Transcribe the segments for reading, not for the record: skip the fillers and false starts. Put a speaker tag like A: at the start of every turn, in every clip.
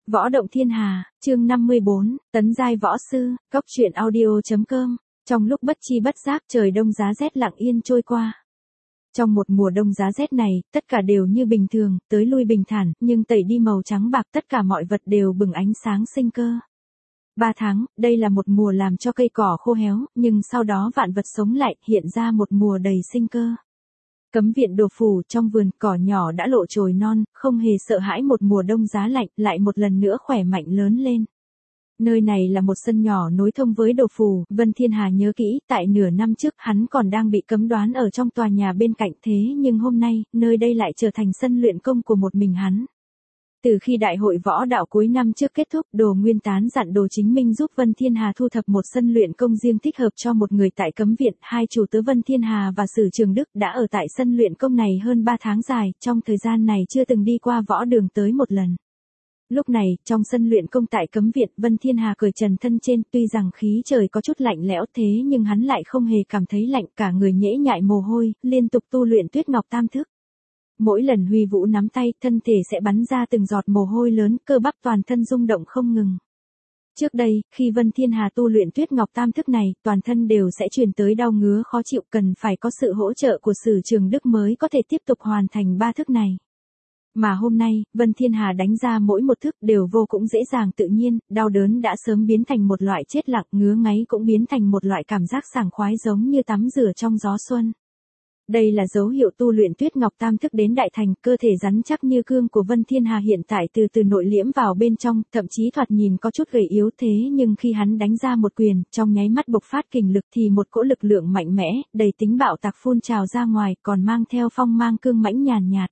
A: Võ động thiên hà, chương 54, tấn giai võ sư, cốc truyện audio.com. Trong lúc bất chi bất giác trời đông giá rét lặng yên trôi qua. Trong một mùa đông giá rét này, tất cả đều như bình thường, tới lui bình thản, nhưng tẩy đi màu trắng bạc tất cả mọi vật đều bừng ánh sáng sinh cơ. 3 tháng, đây là một mùa làm cho cây cỏ khô héo, nhưng sau đó vạn vật sống lại, hiện ra một mùa đầy sinh cơ. Cấm viện Đồ Phủ, trong vườn cỏ nhỏ đã lộ chồi non, không hề sợ hãi một mùa đông giá lạnh, lại một lần nữa khỏe mạnh lớn lên. Nơi này là một sân nhỏ nối thông với Đồ Phủ, Vân Thiên Hà nhớ kỹ, tại nửa năm trước hắn còn đang bị cấm đoán ở trong tòa nhà bên cạnh, thế nhưng hôm nay, nơi đây lại trở thành sân luyện công của một mình hắn. Từ khi đại hội võ đạo cuối năm trước kết thúc, Đồ Nguyên Tán dặn Đồ Chính Minh giúp Vân Thiên Hà thu thập một sân luyện công riêng thích hợp cho một người tại cấm viện. Hai chủ tớ Vân Thiên Hà và Sử Trường Đức đã ở tại sân luyện công này hơn 3 tháng dài, trong thời gian này chưa từng đi qua võ đường tới một lần. Lúc này, trong sân luyện công tại cấm viện, Vân Thiên Hà cởi trần thân trên, tuy rằng khí trời có chút lạnh lẽo thế nhưng hắn lại không hề cảm thấy lạnh, cả người nhễ nhại mồ hôi, liên tục tu luyện Tuyết Ngọc Tam Thức. Mỗi lần Huy Vũ nắm tay, thân thể sẽ bắn ra từng giọt mồ hôi lớn, cơ bắp toàn thân rung động không ngừng. Trước đây, khi Vân Thiên Hà tu luyện Tuyết Ngọc Tam Thức này, toàn thân đều sẽ truyền tới đau ngứa khó chịu, cần phải có sự hỗ trợ của Sử Trường Đức mới có thể tiếp tục hoàn thành 3 thức này. Mà hôm nay, Vân Thiên Hà đánh ra mỗi một thức đều vô cùng dễ dàng tự nhiên, đau đớn đã sớm biến thành một loại chết lặng, ngứa ngáy cũng biến thành một loại cảm giác sảng khoái giống như tắm rửa trong gió xuân. Đây là dấu hiệu tu luyện Tuyết Ngọc Tam Thức đến đại thành, cơ thể rắn chắc như cương của Vân Thiên Hà hiện tại từ từ nội liễm vào bên trong, thậm chí thoạt nhìn có chút gầy yếu thế nhưng khi hắn đánh ra một quyền, trong nháy mắt bộc phát kình lực thì một cỗ lực lượng mạnh mẽ, đầy tính bạo tạc phun trào ra ngoài, còn mang theo phong mang cương mãnh nhàn nhạt.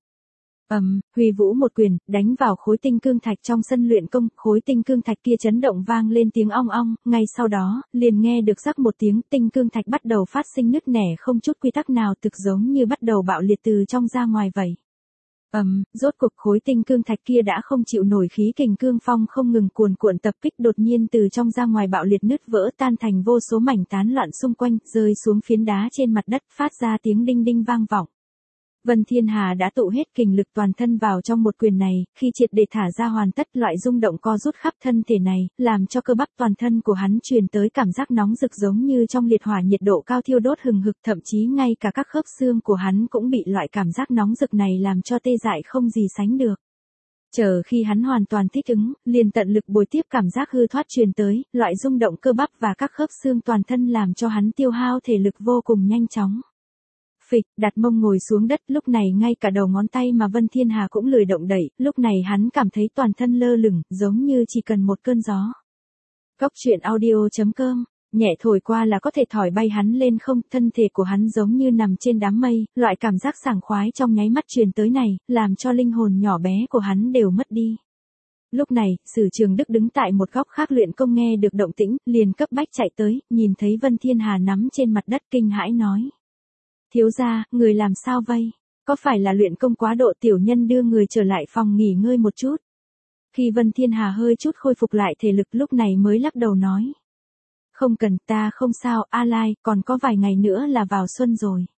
A: Huy Vũ một quyền, đánh vào khối tinh cương thạch trong sân luyện công, khối tinh cương thạch kia chấn động vang lên tiếng ong ong, ngay sau đó, liền nghe được rắc một tiếng, tinh cương thạch bắt đầu phát sinh nứt nẻ không chút quy tắc nào, thực giống như bắt đầu bạo liệt từ trong ra ngoài vậy. Rốt cuộc khối tinh cương thạch kia đã không chịu nổi khí kình cương phong không ngừng cuồn cuộn tập kích, đột nhiên từ trong ra ngoài bạo liệt nứt vỡ tan thành vô số mảnh tán loạn xung quanh, rơi xuống phiến đá trên mặt đất, phát ra tiếng đinh đinh vang vọng. Vân Thiên Hà đã tụ hết kình lực toàn thân vào trong một quyền này, khi triệt để thả ra hoàn tất, loại rung động co rút khắp thân thể này, làm cho cơ bắp toàn thân của hắn truyền tới cảm giác nóng rực giống như trong liệt hỏa, nhiệt độ cao thiêu đốt hừng hực, thậm chí ngay cả các khớp xương của hắn cũng bị loại cảm giác nóng rực này làm cho tê dại không gì sánh được. Chờ khi hắn hoàn toàn thích ứng, liền tận lực bồi tiếp cảm giác hư thoát truyền tới, loại rung động cơ bắp và các khớp xương toàn thân làm cho hắn tiêu hao thể lực vô cùng nhanh chóng. Phịch, đặt mông ngồi xuống đất, lúc này ngay cả đầu ngón tay mà Vân Thiên Hà cũng lười động đẩy, lúc này hắn cảm thấy toàn thân lơ lửng, giống như chỉ cần một cơn gió. Cốc truyện audio.com, nhẹ thổi qua là có thể thổi bay hắn lên không, thân thể của hắn giống như nằm trên đám mây, loại cảm giác sảng khoái trong nháy mắt truyền tới này, làm cho linh hồn nhỏ bé của hắn đều mất đi. Lúc này, Sử Trường Đức đứng tại một góc khác luyện công nghe được động tĩnh, liền cấp bách chạy tới, nhìn thấy Vân Thiên Hà nằm trên mặt đất kinh hãi nói. Thiếu gia, người làm sao vậy? Có phải là luyện công quá độ, tiểu nhân đưa người trở lại phòng nghỉ ngơi một chút? Khi Vân Thiên Hà hơi chút khôi phục lại thể lực lúc này mới lắc đầu nói. Không cần, ta không sao, A Lai, còn có vài ngày nữa là vào xuân rồi.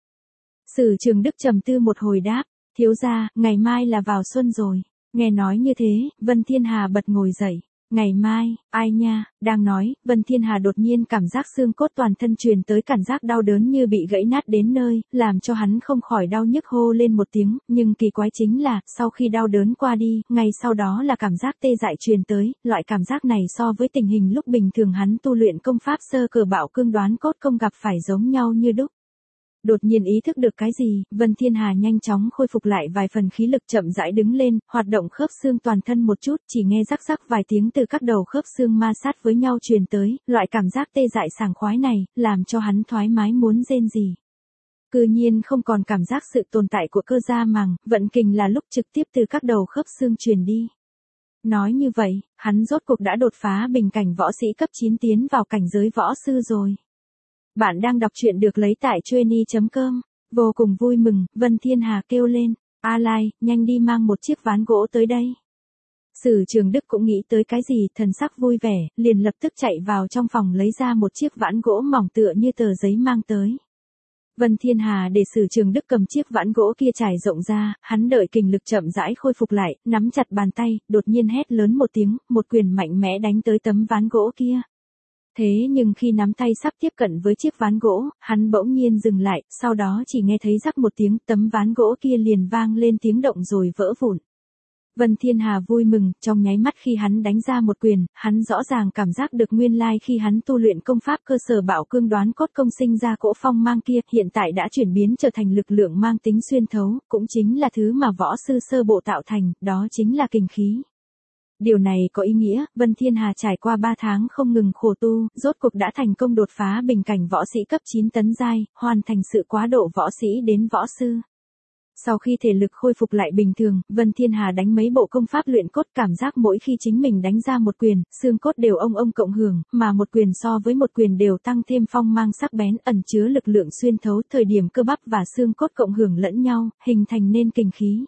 A: Sử Trường Đức trầm tư một hồi đáp, thiếu gia, ngày mai là vào xuân rồi. Nghe nói như thế, Vân Thiên Hà bật ngồi dậy. Ngày mai, ai nha, đang nói, Vân Thiên Hà đột nhiên cảm giác xương cốt toàn thân truyền tới cảm giác đau đớn như bị gãy nát đến nơi, làm cho hắn không khỏi đau nhức hô lên một tiếng, nhưng kỳ quái chính là, sau khi đau đớn qua đi, ngay sau đó là cảm giác tê dại truyền tới, loại cảm giác này so với tình hình lúc bình thường hắn tu luyện công pháp sơ cờ bạo cương đoán cốt công gặp phải giống nhau như đúc. Đột nhiên ý thức được cái gì, Vân Thiên Hà nhanh chóng khôi phục lại vài phần khí lực, chậm rãi đứng lên, hoạt động khớp xương toàn thân một chút, chỉ nghe rắc rắc vài tiếng từ các đầu khớp xương ma sát với nhau truyền tới, loại cảm giác tê dại sảng khoái này, làm cho hắn thoải mái muốn rên rỉ. Cư nhiên không còn cảm giác sự tồn tại của cơ da màng, vận kình là lúc trực tiếp từ các đầu khớp xương truyền đi. Nói như vậy, hắn rốt cuộc đã đột phá bình cảnh võ sĩ cấp 9 tiến vào cảnh giới võ sư rồi. Bạn đang đọc truyện được lấy tại Chueny.com, vô cùng vui mừng, Vân Thiên Hà kêu lên, A Lai, nhanh đi mang một chiếc ván gỗ tới đây. Sử Trường Đức cũng nghĩ tới cái gì, thần sắc vui vẻ, liền lập tức chạy vào trong phòng lấy ra một chiếc ván gỗ mỏng tựa như tờ giấy mang tới. Vân Thiên Hà để Sử Trường Đức cầm chiếc vãn gỗ kia trải rộng ra, hắn đợi kình lực chậm rãi khôi phục lại, nắm chặt bàn tay, đột nhiên hét lớn một tiếng, một quyền mạnh mẽ đánh tới tấm ván gỗ kia. Thế nhưng khi nắm tay sắp tiếp cận với chiếc ván gỗ, hắn bỗng nhiên dừng lại, sau đó chỉ nghe thấy rắc một tiếng, tấm ván gỗ kia liền vang lên tiếng động rồi vỡ vụn. Vân Thiên Hà vui mừng, trong nháy mắt khi hắn đánh ra một quyền, hắn rõ ràng cảm giác được nguyên lai khi hắn tu luyện công pháp cơ sở Bảo Cương Đoán Cốt công sinh ra cỗ phong mang kia, hiện tại đã chuyển biến trở thành lực lượng mang tính xuyên thấu, cũng chính là thứ mà võ sư sơ bộ tạo thành, đó chính là kình khí. Điều này có ý nghĩa, Vân Thiên Hà trải qua 3 tháng không ngừng khổ tu, rốt cuộc đã thành công đột phá bình cảnh võ sĩ cấp 9 tấn giai, hoàn thành sự quá độ võ sĩ đến võ sư. Sau khi thể lực khôi phục lại bình thường, Vân Thiên Hà đánh mấy bộ công pháp luyện cốt, cảm giác mỗi khi chính mình đánh ra một quyền, xương cốt đều ông cộng hưởng, mà một quyền so với một quyền đều tăng thêm phong mang sắc bén, ẩn chứa lực lượng xuyên thấu, thời điểm cơ bắp và xương cốt cộng hưởng lẫn nhau, hình thành nên kình khí.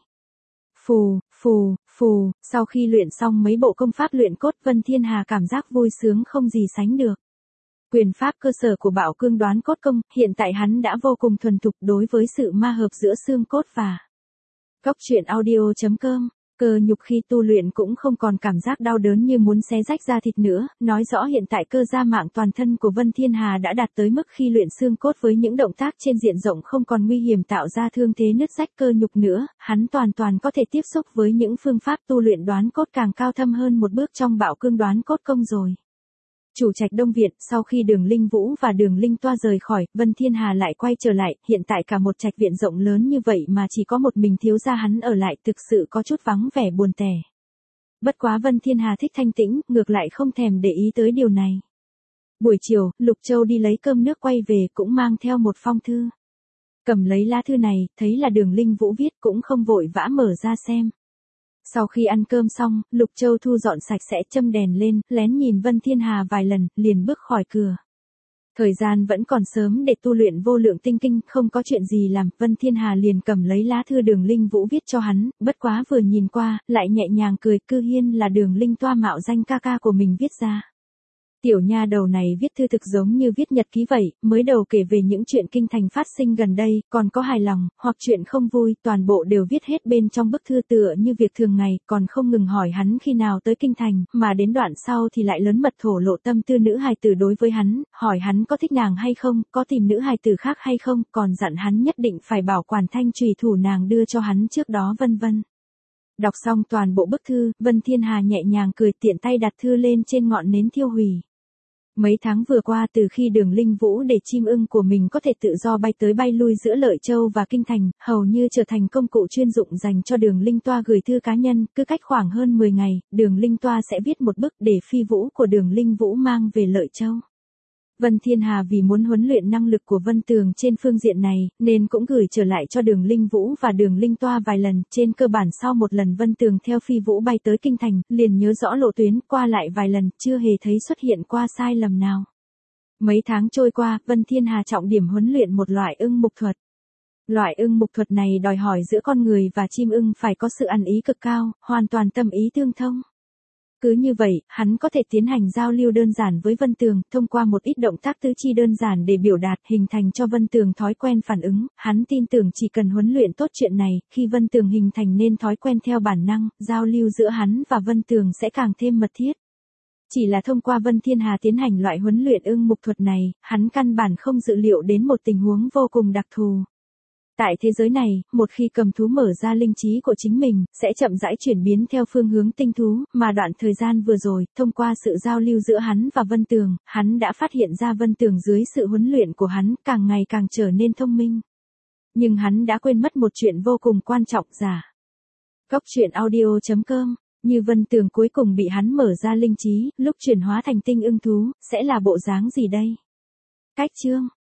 A: Phù, phù, phù, sau khi luyện xong mấy bộ công pháp luyện cốt, Vân Thiên Hà cảm giác vui sướng không gì sánh được. Quyền pháp cơ sở của Bảo Cương Đoán Cốt công, hiện tại hắn đã vô cùng thuần thục đối với sự ma hợp giữa xương cốt và Cốc truyện audio.com. Cơ nhục khi tu luyện cũng không còn cảm giác đau đớn như muốn xé rách da thịt nữa, nói rõ hiện tại cơ gia mạng toàn thân của Vân Thiên Hà đã đạt tới mức khi luyện xương cốt với những động tác trên diện rộng không còn nguy hiểm tạo ra thương thế nứt rách cơ nhục nữa, hắn hoàn toàn có thể tiếp xúc với những phương pháp tu luyện đoán cốt càng cao thâm hơn một bước trong Bảo Cương Đoán Cốt công rồi. Chủ trạch Đông Viện, sau khi Đường Linh Vũ và Đường Linh Toa rời khỏi, Vân Thiên Hà lại quay trở lại, hiện tại cả một trạch viện rộng lớn như vậy mà chỉ có một mình thiếu gia hắn ở lại, thực sự có chút vắng vẻ buồn tẻ. Bất quá Vân Thiên Hà thích thanh tĩnh, ngược lại không thèm để ý tới điều này. Buổi chiều, Lục Châu đi lấy cơm nước quay về cũng mang theo một phong thư. Cầm lấy lá thư này, thấy là Đường Linh Vũ viết cũng không vội vã mở ra xem. Sau khi ăn cơm xong, Lục Châu thu dọn sạch sẽ châm đèn lên, lén nhìn Vân Thiên Hà vài lần, liền bước khỏi cửa. Thời gian vẫn còn sớm để tu luyện vô lượng tinh kinh, không có chuyện gì làm, Vân Thiên Hà liền cầm lấy lá thư Đường Linh Vũ viết cho hắn, bất quá vừa nhìn qua, lại nhẹ nhàng cười, cư nhiên là Đường Linh Toa mạo danh ca ca của mình viết ra. Tiểu nha đầu này viết thư thực giống như viết nhật ký vậy, mới đầu kể về những chuyện kinh thành phát sinh gần đây, còn có hài lòng, hoặc chuyện không vui, toàn bộ đều viết hết bên trong bức thư tựa như việc thường ngày, còn không ngừng hỏi hắn khi nào tới kinh thành, mà đến đoạn sau thì lại lớn mật thổ lộ tâm tư nữ hài tử đối với hắn, hỏi hắn có thích nàng hay không, có tìm nữ hài tử khác hay không, còn dặn hắn nhất định phải bảo quản thanh chùy thủ nàng đưa cho hắn trước đó vân vân. Đọc xong toàn bộ bức thư, Vân Thiên Hà nhẹ nhàng cười, tiện tay đặt thư lên trên ngọn nến thiêu hủy. Mấy tháng vừa qua, từ khi Đường Linh Vũ để chim ưng của mình có thể tự do bay tới bay lui giữa Lợi Châu và Kinh Thành, hầu như trở thành công cụ chuyên dụng dành cho Đường Linh Toa gửi thư cá nhân, cứ cách khoảng hơn 10 ngày, Đường Linh Toa sẽ viết một bức để phi vũ của Đường Linh Vũ mang về Lợi Châu. Vân Thiên Hà vì muốn huấn luyện năng lực của Vân Tường trên phương diện này, nên cũng gửi trở lại cho Đường Linh Vũ và Đường Linh Toa vài lần, trên cơ bản sau một lần Vân Tường theo phi vũ bay tới Kinh Thành, liền nhớ rõ lộ tuyến, qua lại vài lần, chưa hề thấy xuất hiện qua sai lầm nào. Mấy tháng trôi qua, Vân Thiên Hà trọng điểm huấn luyện một loại ưng mục thuật. Loại ưng mục thuật này đòi hỏi giữa con người và chim ưng phải có sự ăn ý cực cao, hoàn toàn tâm ý tương thông. Cứ như vậy, hắn có thể tiến hành giao lưu đơn giản với Vân Tường, thông qua một ít động tác tứ chi đơn giản để biểu đạt, hình thành cho Vân Tường thói quen phản ứng, hắn tin tưởng chỉ cần huấn luyện tốt chuyện này, khi Vân Tường hình thành nên thói quen theo bản năng, giao lưu giữa hắn và Vân Tường sẽ càng thêm mật thiết. Chỉ là thông qua Vân Thiên Hà tiến hành loại huấn luyện ưng mục thuật này, hắn căn bản không dự liệu đến một tình huống vô cùng đặc thù. Tại thế giới này, một khi cầm thú mở ra linh trí của chính mình, sẽ chậm rãi chuyển biến theo phương hướng tinh thú, mà đoạn thời gian vừa rồi, thông qua sự giao lưu giữa hắn và Vân Tường, hắn đã phát hiện ra Vân Tường dưới sự huấn luyện của hắn, càng ngày càng trở nên thông minh. Nhưng hắn đã quên mất một chuyện vô cùng quan trọng, giả. Cốc truyện audio.com, như Vân Tường cuối cùng bị hắn mở ra linh trí, lúc chuyển hóa thành tinh ưng thú, sẽ là bộ dáng gì đây? Cách chương